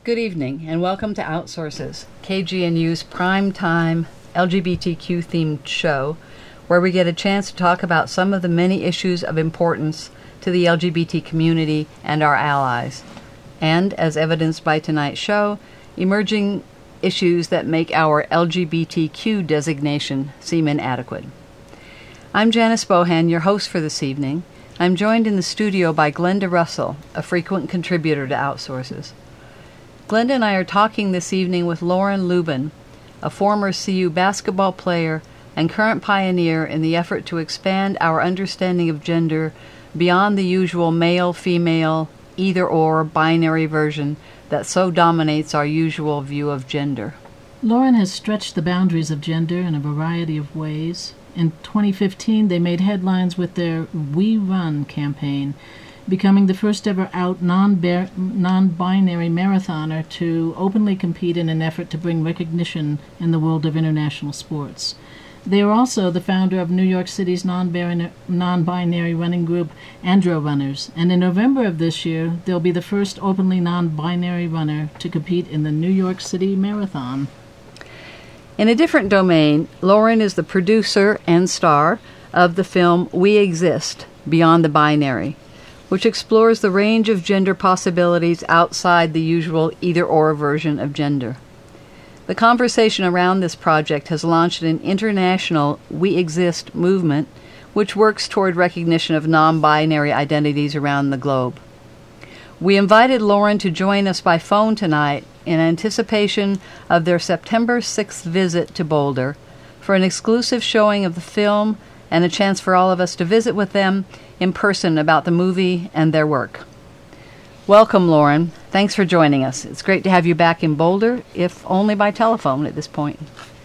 Good evening, and welcome to Outsources, KGNU's prime-time LGBTQ-themed show, where we get a chance to talk about some of the many issues of importance to the LGBT community and our allies, and, as evidenced by tonight's show, emerging issues that make our LGBTQ designation seem inadequate. I'm Janice Bohan, your host for this evening. I'm joined in the studio by Glenda Russell, a frequent contributor to Outsources. Glenda and I are talking this evening with Lauren Lubin, a former CU basketball player and current pioneer in the effort to expand our understanding of gender beyond the usual male-female, either-or binary version that so dominates our usual view of gender. Lauren has stretched the boundaries of gender in a variety of ways. In 2015, they made headlines with their We Run campaign, becoming the first ever out non-binary marathoner to openly compete in an effort to bring recognition in the world of international sports. They are also the founder of New York City's non-binary running group, Andro Runners, and in November of this year, they'll be the first openly non-binary runner to compete in the New York City Marathon. In a different domain, Lauren is the producer and star of the film We Exist, Beyond the Binary, which explores the range of gender possibilities outside the usual either-or version of gender. The conversation around this project has launched an international We Exist movement, which works toward recognition of non-binary identities around the globe. We invited Lauren to join us by phone tonight in anticipation of their September 6th visit to Boulder for an exclusive showing of the film and a chance for all of us to visit with them in person about the movie and their work. Welcome, Lauren. Thanks for joining us. It's great to have you back in Boulder, if only by telephone at this point.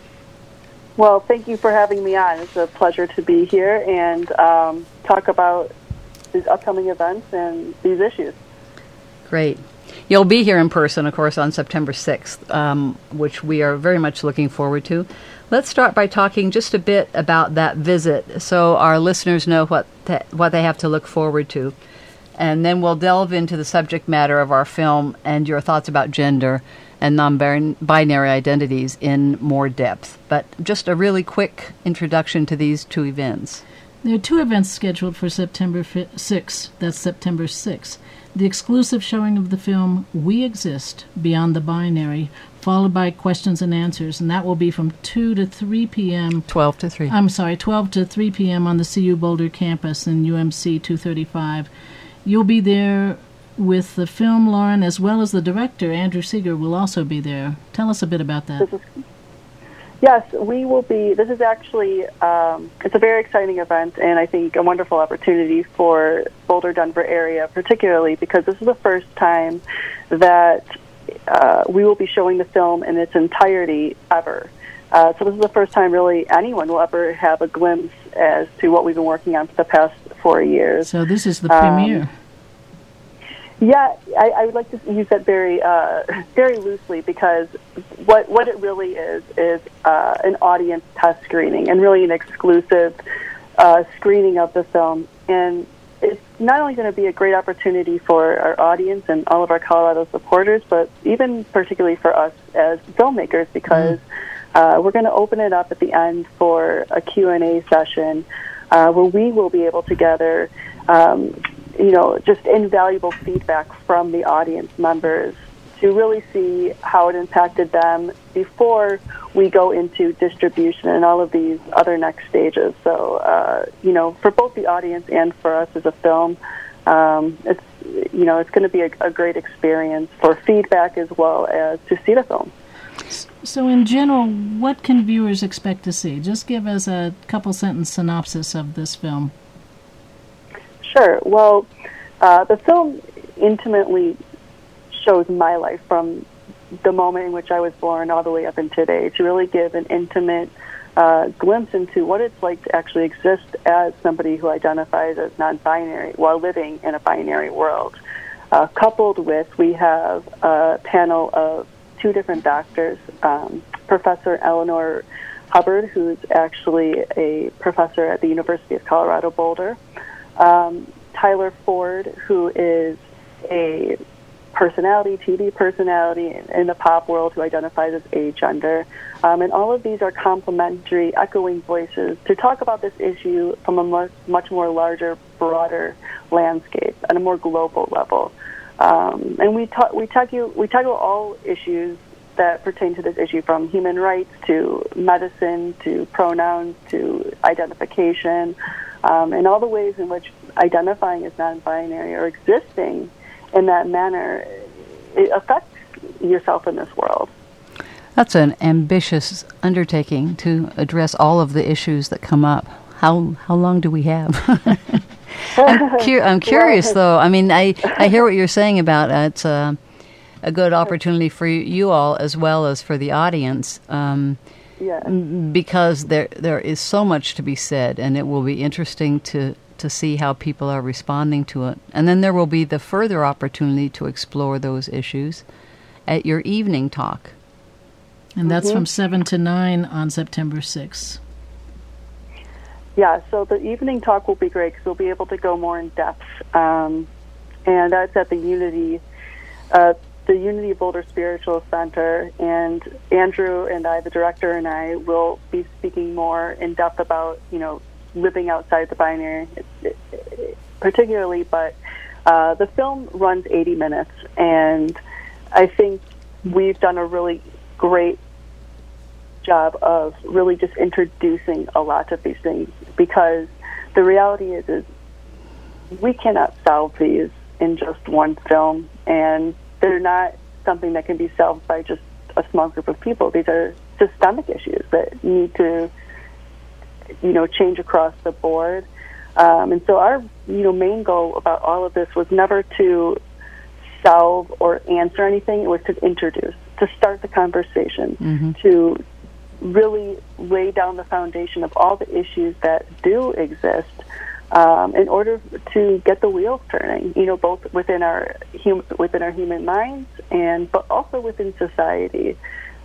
Well, thank you for having me on. It's a pleasure to be here and talk about these upcoming events and these issues. Great. You'll be here in person, of course, on September 6th, which we are very much looking forward to. Let's start by talking just a bit about that visit so our listeners know what they have to look forward to. And then we'll delve into the subject matter of our film and your thoughts about gender and non-binary identities in more depth. But just a really quick introduction to these two events. There are two events scheduled for September 6th. That's September 6th. The exclusive showing of the film We Exist, Beyond the Binary, followed by questions and answers, and that will be from 2 to 3 p.m. 12 to 3. 12 to 3 p.m. on the CU Boulder campus in UMC 235. You'll be there with the film, Lauren, as well as the director, Andrew Seeger, will also be there. Tell us a bit about that. Yes, we will be. This is actually, it's a very exciting event and I think a wonderful opportunity for Boulder, Denver area, particularly because this is the first time that we will be showing the film in its entirety ever. So this is the first time really anyone will ever have a glimpse as to what we've been working on for the past 4 years. So this is the premiere. Yeah, I would like to use that very very loosely because what it really is an audience test screening and really an exclusive screening of the film. And it's not only going to be a great opportunity for our audience and all of our Colorado supporters, but even particularly for us as filmmakers because we're going to open it up at the end for a Q&A session where we will be able to gather just invaluable feedback from the audience members to really see how it impacted them before we go into distribution and all of these other next stages. So, for both the audience and for us as a film, it's going to be a great experience for feedback as well as to see the film. So in general, what can viewers expect to see? Just give us a couple-sentence synopsis of this film. Sure. Well, the film intimately shows my life from the moment in which I was born all the way up until today to really give an intimate glimpse into what it's like to actually exist as somebody who identifies as non-binary while living in a binary world. Coupled with, we have a panel of two different doctors, Professor Eleanor Hubbard, who's actually a professor at the University of Colorado Boulder, Tyler Ford, who is a personality, TV personality in the pop world who identifies as agender. And all of these are complementary, echoing voices to talk about this issue from a much more larger, broader landscape and a more global level. And we tackle all issues that pertain to this issue, from human rights to medicine to pronouns to identification, and all the ways in which identifying as non-binary or existing in that manner, it affects yourself in this world. That's an ambitious undertaking to address all of the issues that come up. How long do we have? I'm curious, though. I mean, I hear what you're saying about it's a good opportunity for you all as well as for the audience, because there is so much to be said, and it will be interesting to see how people are responding to it. And then there will be the further opportunity to explore those issues at your evening talk. And that's from 7 to 9 on September 6th. Yeah, so the evening talk will be great because we'll be able to go more in depth. And that's at the Unity Boulder Spiritual Center. And Andrew and I, the director, and I will be speaking more in depth about, living outside the binary, particularly. But the film runs 80 minutes, and I think we've done a really great job of really just introducing a lot of these things, because the reality is we cannot solve these in just one film, and they're not something that can be solved by just a small group of people. These are systemic issues that need to change across the board. And so our main goal about all of this was never to solve or answer anything. It was to introduce, to start the conversation, to really lay down the foundation of all the issues that do exist, in order to get the wheels turning, both within our human minds but also within society.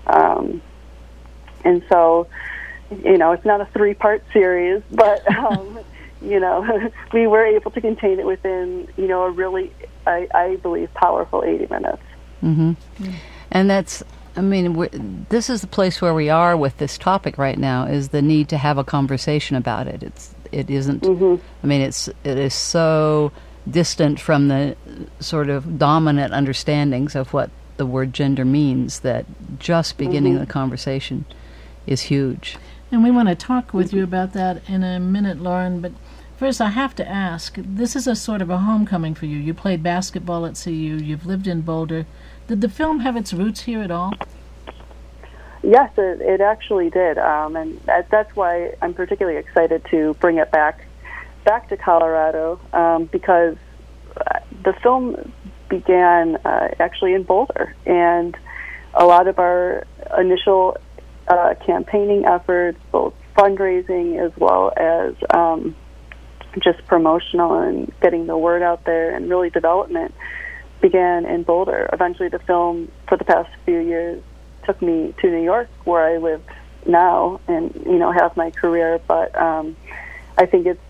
And so, it's not a 3-part series, but we were able to contain it within a really, I believe, powerful 80 minutes. And that's, this is the place where we are with this topic right now, is the need to have a conversation about it. It isn't, it is so distant from the sort of dominant understandings of what the word gender means that just beginning the conversation is huge. And we want to talk with you about that in a minute, Lauren, but first I have to ask, this is a sort of a homecoming for you. You played basketball at CU, you've lived in Boulder. Did the film have its roots here at all? Yes, it actually did, and that's why I'm particularly excited to bring it back to Colorado, because the film began actually in Boulder, and a lot of our initial campaigning efforts, both fundraising as well as just promotional and getting the word out there, and really development, began in Boulder. Eventually, the film, for the past few years, took me to New York, where I live now and have my career. But I think it's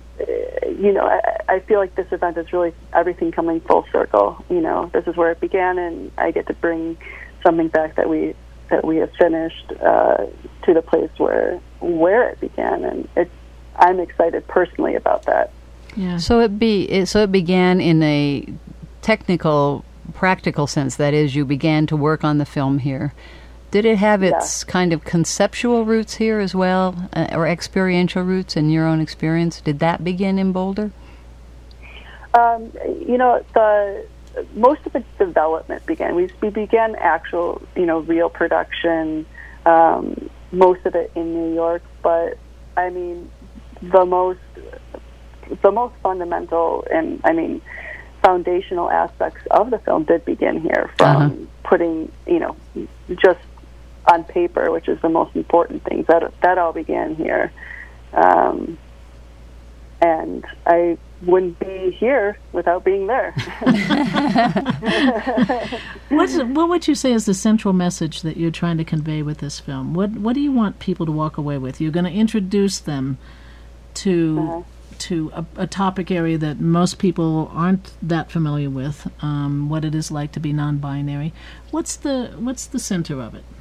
I feel like this event is really everything coming full circle. This is where it began, and I get to bring something back that we have finished to the place where it began, and I'm excited personally about that. Yeah. So it began in a technical, practical sense. That is, you began to work on the film here. Did it have its kind of conceptual roots here as well, or experiential roots in your own experience? Did that begin in Boulder? Most of its development began. We began actual, real production, most of it in New York. But the most fundamental and foundational aspects of the film did begin here, from putting, just on paper, which is the most important thing. That all began here, and I wouldn't be here without being there. What would you say is the central message that you're trying to convey with this film? What do you want people to walk away with? You're going to introduce them to to a topic area that most people aren't that familiar with, what it is like to be non-binary. What's the center of it?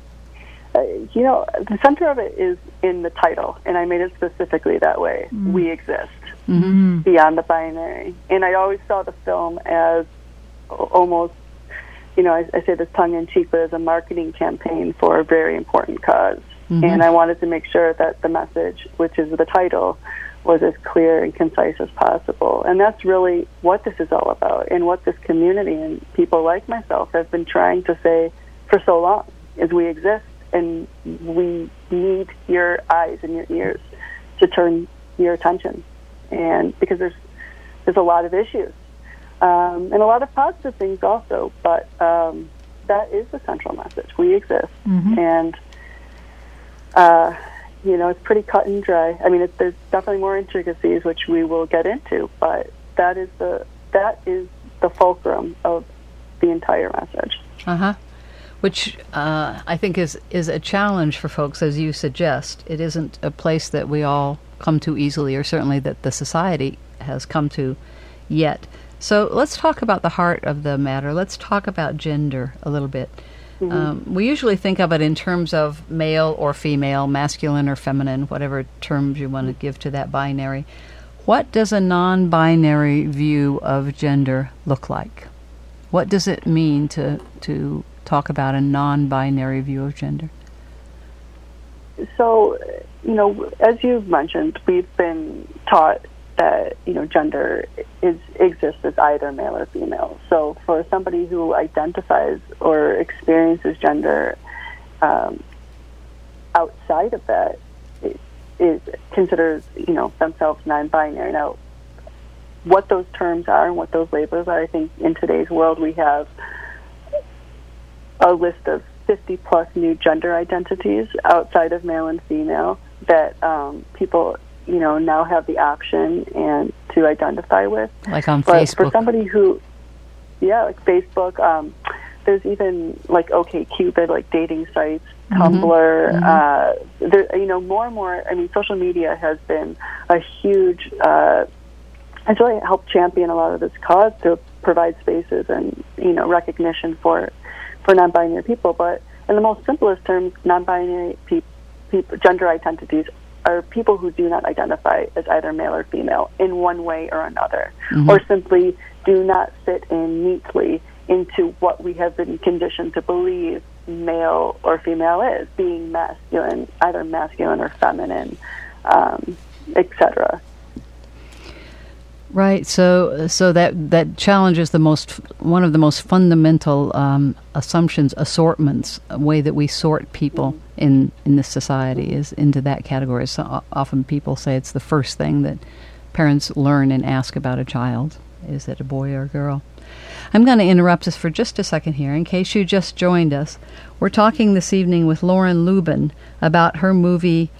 The center of it is in the title, and I made it specifically that way. We exist beyond the binary. And I always saw the film as almost, I say this tongue-in-cheek, but as a marketing campaign for a very important cause. And I wanted to make sure that the message, which is the title, was as clear and concise as possible. And that's really what this is all about, and what this community and people like myself have been trying to say for so long, is we exist, and we need your eyes and your ears to turn your attention. And because there's a lot of issues, and a lot of positive things also, but that is the central message. We exist. And it's pretty cut and dry. I mean, there's definitely more intricacies, which we will get into, but that is the fulcrum of the entire message. Which I think is a challenge for folks, as you suggest. It isn't a place that we all come to easily, or certainly that the society has come to yet. So let's talk about the heart of the matter. Let's talk about gender a little bit. We usually think of it in terms of male or female, masculine or feminine, whatever terms you want to give to that binary. What does a non-binary view of gender look like? What does it mean to talk about a non-binary view of gender? So, as you've mentioned, we've been taught that, gender exists as either male or female. So for somebody who identifies or experiences gender outside of that, it considers, themselves non-binary. Now, what those terms are and what those labels are, I think in today's world we have a list of 50-plus new gender identities outside of male and female that people now have the option and to identify with. Like on but Facebook. For somebody who, like Facebook, there's even like OkCupid, like dating sites, Tumblr. There, more and more. I mean, social media has been a huge. Has really helped champion a lot of this cause to provide spaces and recognition for non-binary people. But in the most simplest terms, non-binary gender identities are people who do not identify as either male or female in one way or another, or simply do not fit in neatly into what we have been conditioned to believe male or female is, being masculine, either masculine or feminine, etc. Right. So that challenges one of the most fundamental assortments, a way that we sort people in this society is into that category. So often people say it's the first thing that parents learn and ask about a child. Is it a boy or a girl? I'm going to interrupt us for just a second here. In case you just joined us, we're talking this evening with Lauren Lubin about their movie,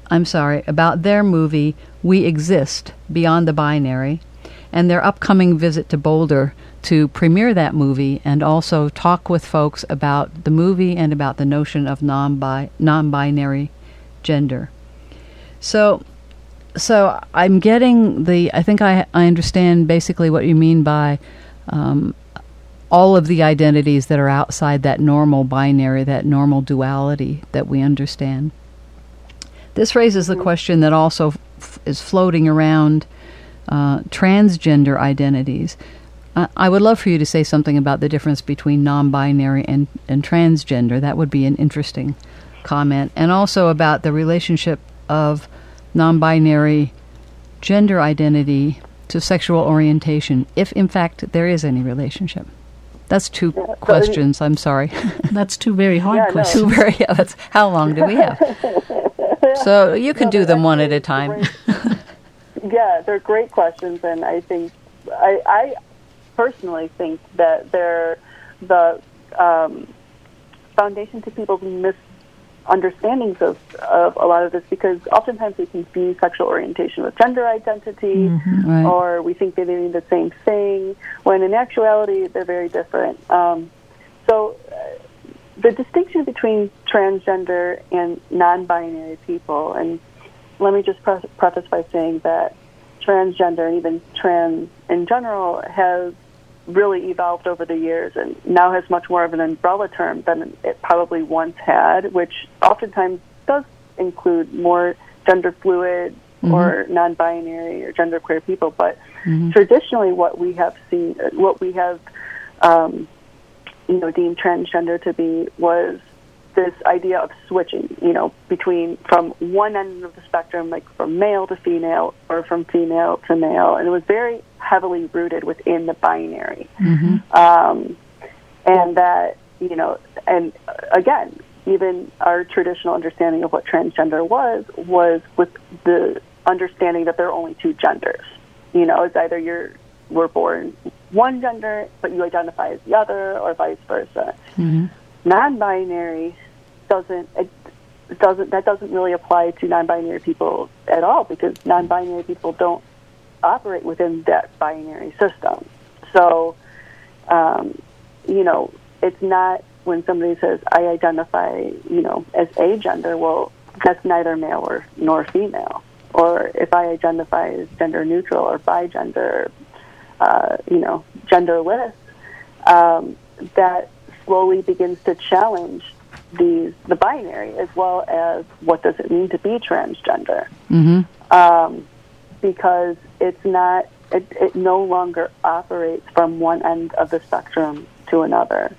We Exist, Beyond the Binary, and their upcoming visit to Boulder to premiere that movie and also talk with folks about the movie and about the notion of non-binary gender. So I'm getting I think I understand basically what you mean by all of the identities that are outside that normal binary, that normal duality that we understand. This raises the question that also is floating around transgender identities. I would love for you to say something about the difference between non-binary and transgender. That would be an interesting comment. And also about the relationship of non-binary gender identity to sexual orientation, if in fact there is any relationship. That's two questions. I'm sorry. That's two very hard questions. That's how long do we have? So you can do them one at a time. Yeah, they're great questions, and I think I personally think that they're the foundation to people's misunderstandings of a lot of this, because oftentimes we confuse sexual orientation with gender identity, right. or we think they mean the same thing, when in actuality they're very different. So the distinction between transgender and non-binary people, and let me just preface by saying that transgender and even trans in general has really evolved over the years and now has much more of an umbrella term than it probably once had, which oftentimes does include more gender fluid or non-binary or genderqueer people. But traditionally what we have seen, what we have deemed transgender to be was this idea of switching, from one end of the spectrum, like from male to female or from female to male. And it was very heavily rooted within the binary. And that, and again, even our traditional understanding of what transgender was with the understanding that there are only two genders. It's either we're born one gender, but you identify as the other, or vice versa. Non-binary that doesn't really apply to non-binary people at all, because non-binary people don't operate within that binary system. So, it's not when somebody says, I identify, as a gender, well, that's neither male nor female. Or if I identify as gender neutral or bigender, genderless, that slowly begins to challenge the binary, as well as what does it mean to be transgender. Because it's not, it no longer operates from one end of the spectrum to another.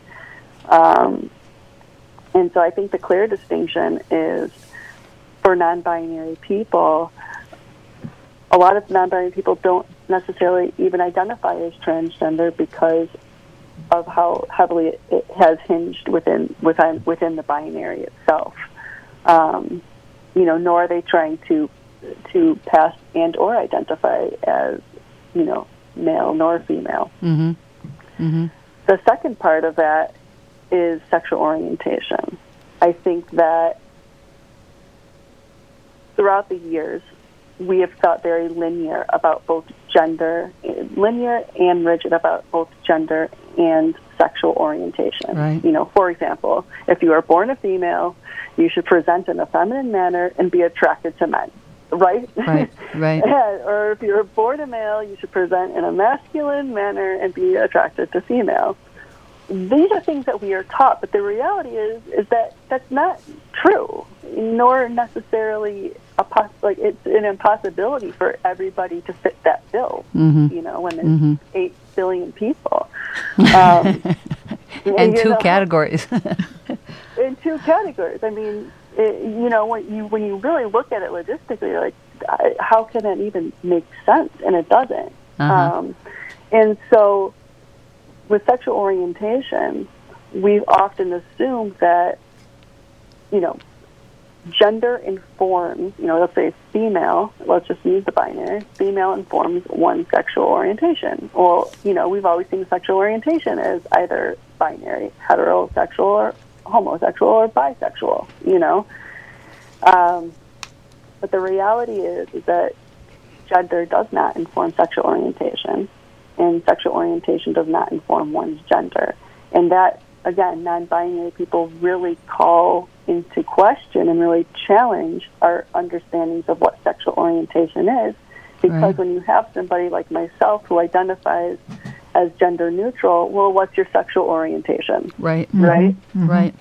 And so I think the clear distinction is for non-binary people, a lot of non-binary people don't necessarily even identify as transgender because of how heavily it has hinged within the binary itself. Nor are they trying to pass and or identify as, male nor female. The second part of that is sexual orientation. I think that throughout the years, we have felt very linear and rigid about both gender and sexual orientation. Right. For example, if you are born a female, you should present in a feminine manner and be attracted to men. Right? Right. Or if you're born a male, you should present in a masculine manner and be attracted to female. These are things that we are taught, but the reality is that that's not true, nor necessarily it's an impossibility for everybody to fit that bill. When there's 8 billion people, and two categories. In two categories. I mean, when you really look at it logistically, you're like, how can it even make sense? And it doesn't. And so, with sexual orientation, we've often assumed that, gender informs, let's say female, let's just use the binary, female informs one's sexual orientation. Well, we've always seen sexual orientation as either binary, heterosexual, or homosexual, or bisexual, But the reality is that gender does not inform sexual orientation, and sexual orientation does not inform one's gender. And that, again, non-binary people really call into question and really challenge our understandings of what sexual orientation is. Because when you have somebody like myself who identifies as gender neutral, well, what's your sexual orientation? Right. Right? Right.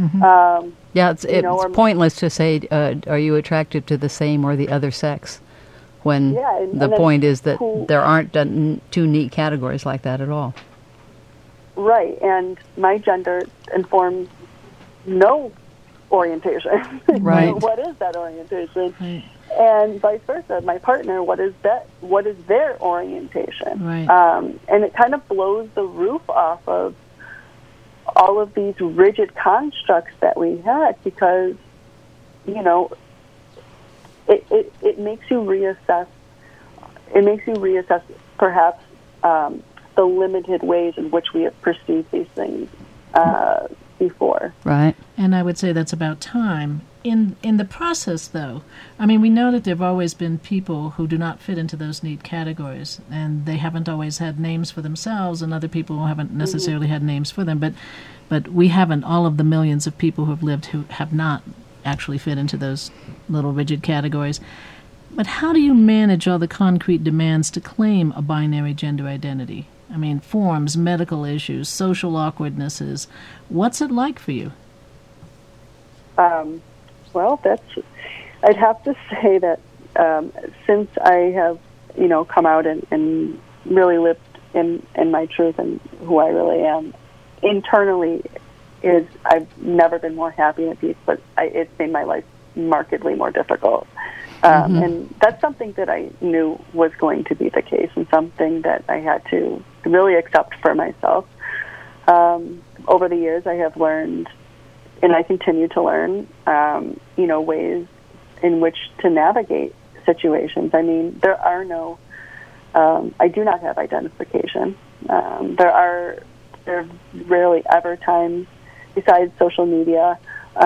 It's pointless to say, are you attracted to the same or the other sex? When the point is that there aren't two neat categories like that at all. Right, and my gender informs no orientation. Right. What is that orientation? Right. And vice versa. My partner, what is their orientation? Right. And it kind of blows the roof off of all of these rigid constructs that we had, because, it makes you reassess. It makes you reassess perhaps the limited ways in which we have perceived these things before. Right. And I would say that's about time. In the process, though, I mean, we know that there have always been people who do not fit into those neat categories, and they haven't always had names for themselves, and other people who haven't necessarily had names for them. But we haven't, all of the millions of people who have lived who have not actually fit into those little rigid categories. But how do you manage all the concrete demands to claim a binary gender identity? I mean, forms, medical issues, social awkwardnesses. What's it like for you? Well, I'd have to say that since I have, come out and really lived in my truth and who I really am, internally I've never been more happy and at peace, but it's made my life markedly more difficult. And that's something that I knew was going to be the case, and something that I had to really accept for myself. Over the years, I have learned, and I continue to learn, ways in which to navigate situations. I mean, there are no, I do not have identification. There are rarely ever times, besides social media,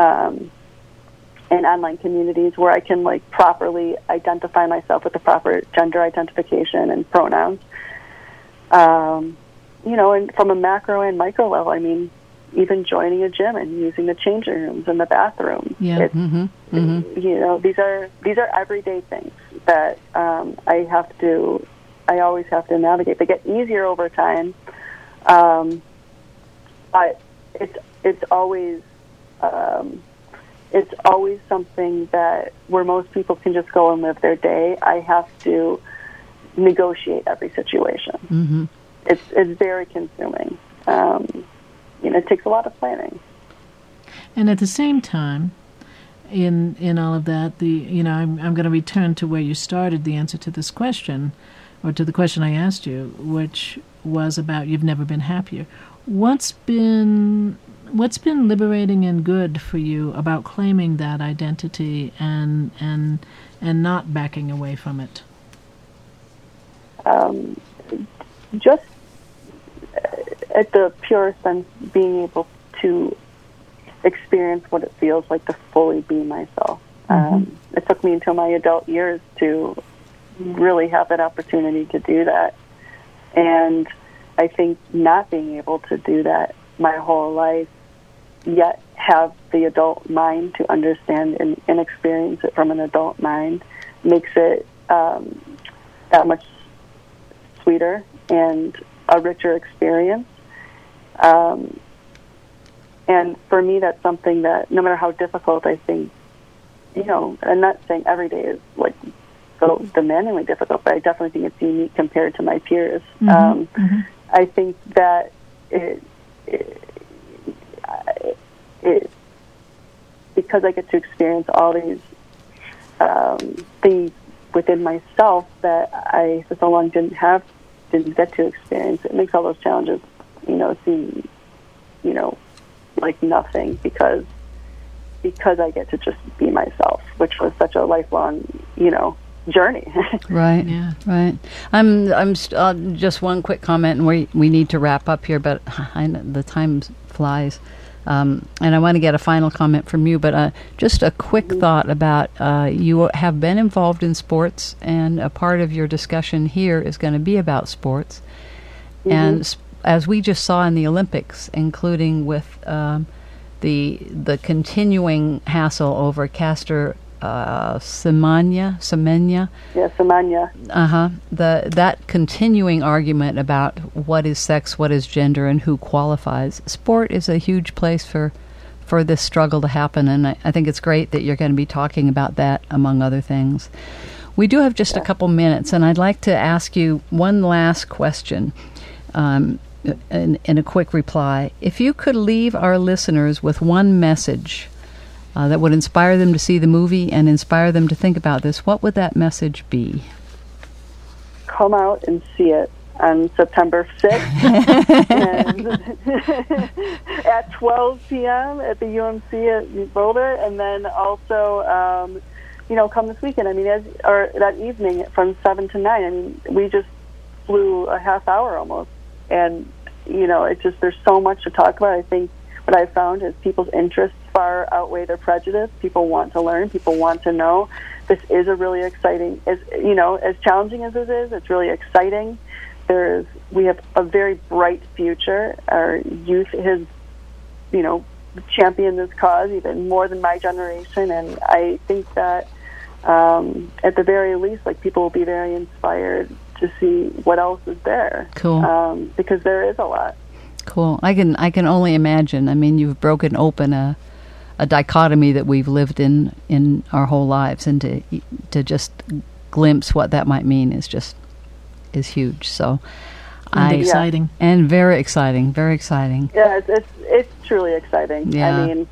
and online communities, where I can properly identify myself with the proper gender identification and pronouns. And from a macro and micro level, I mean, even joining a gym and using the changing rooms and the bathroom. Yeah. These are everyday things that I always have to navigate. They get easier over time, but it's always something that where most people can just go and live their day, I have to negotiate every situation. It's very consuming. It takes a lot of planning. And at the same time, in all of that, I'm going to return to where you started the answer to this question, or to the question I asked you, which was about you've never been happier. What's been liberating and good for you about claiming that identity and not backing away from it? Just at the purest sense, being able to experience what it feels like to fully be myself. It took me until my adult years to really have that opportunity to do that. And I think not being able to do that my whole life, yet have the adult mind to understand and experience it from an adult mind, makes it that much sweeter and a richer experience. And for me, that's something that no matter how difficult I think, I'm not saying every day is so demandingly difficult, but I definitely think it's unique compared to my peers. I think that it because I get to experience all these things within myself that I for so long didn't get to experience. It makes all those challenges, seem, like nothing because I get to just be myself, which was such a lifelong, journey. Right. Yeah. Right. I'm just one quick comment, and we need to wrap up here, but I know the time flies. And I want to get a final comment from you, but just a quick thought about you have been involved in sports, and a part of your discussion here is going to be about sports. And as we just saw in the Olympics, including with the continuing hassle over Caster Semenya. Yeah, Semenya. That continuing argument about what is sex, what is gender, and who qualifies. Sport is a huge place for this struggle to happen, and I think it's great that you're going to be talking about that, among other things. We do have just a couple minutes, and I'd like to ask you one last question in a quick reply. If you could leave our listeners with one message that would inspire them to see the movie and inspire them to think about this, what would that message be? Come out and see it on September 6th and at 12 p.m. at the UMC at Boulder, and then also, come this weekend. I mean, or that evening from 7 to 9. I mean, we just flew a half hour almost, and it's just there's so much to talk about. I think what I've found is people's interests far outweigh their prejudice. People want to learn. People want to know. This is a really exciting, as challenging as this is, it's really exciting. We have a very bright future. Our youth has, championed this cause even more than my generation, and I think that at the very least, like, people will be very inspired to see what else is there. Cool. Because there is a lot. Cool. I can only imagine. I mean, you've broken open a dichotomy that we've lived in our whole lives, and to just glimpse what that might mean is huge. So, and exciting, and very exciting, very exciting. Yeah, it's truly exciting. Yeah. I mean,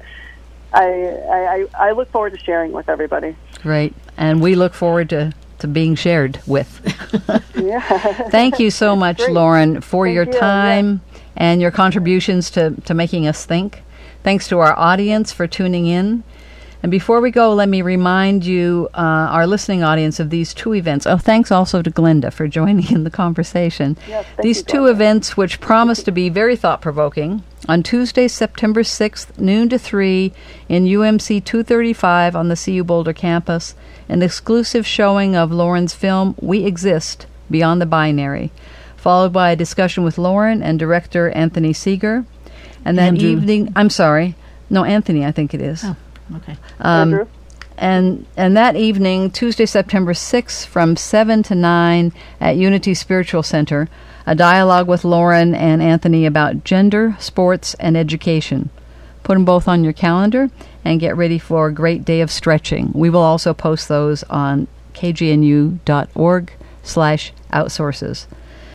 I look forward to sharing with everybody. Great, and we look forward to being shared with. Yeah. Thank you so much, Great. Lauren, for Thank your you, time and your contributions to making us think. Thanks to our audience for tuning in. And before we go, let me remind you, our listening audience, of these two events. Oh, thanks also to Glenda for joining in the conversation. Yes, these two events, which promise to be very thought-provoking, on Tuesday, September 6th, noon to 3, in UMC 235 on the CU Boulder campus, an exclusive showing of Lauren's film, We Exist, Beyond the Binary, followed by a discussion with Lauren and director Anthony Seeger. And that evening, Anthony, I think it is. Oh, okay. Andrew? And that evening, Tuesday, September 6th, from 7 to 9 at Unity Spiritual Center, a dialogue with Lauren and Anthony about gender, sports, and education. Put them both on your calendar and get ready for a great day of stretching. We will also post those on kgnu.org/outsources.